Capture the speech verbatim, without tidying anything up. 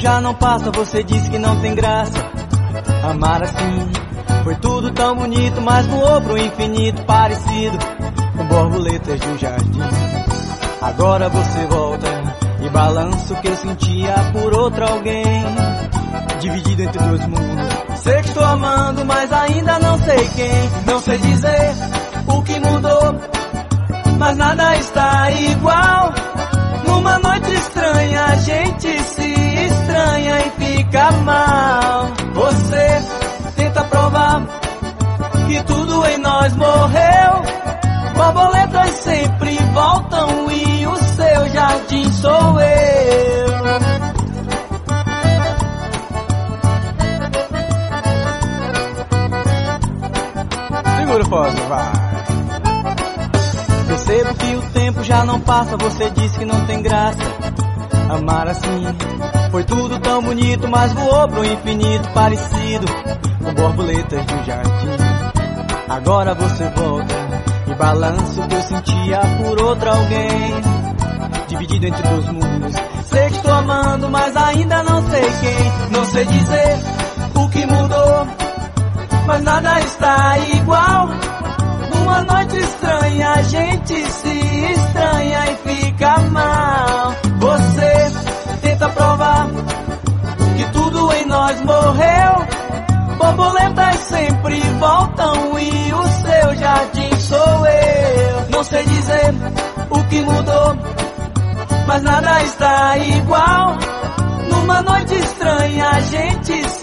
já não passa, você disse que não tem graça. Amar assim foi tudo tão bonito, mas voou pro infinito, parecido com borboletas de um jardim. Agora você volta e balança o que eu sentia por outro alguém, dividido entre dois mundos. Sei que estou amando, mas ainda não sei quem. Não sei dizer o que mudou, mas nada está igual. Numa noite estranha a gente se estranha e fica mal. Você tenta provar que tudo em nós morreu. Borboletas sempre voltam e o seu jardim sou eu. Segura o fósforo, vai. Percebo que o tempo já não passa, você disse que não tem graça. Amar assim foi tudo tão bonito, mas voou pro infinito, parecido com borboletas de um jardim. Agora você volta e balança o que eu sentia por outro alguém, dividido entre dois mundos. Sei que estou amando, mas ainda não sei quem. Não sei dizer o que mudou, mas nada está igual. Numa noite estranha a gente se estranha e fica mal. Você tenta provar que tudo em nós morreu. Borboletas sempre voltam e o seu jardim sou eu. Não sei dizer o que mudou, mas nada está igual. Numa noite estranha a gente se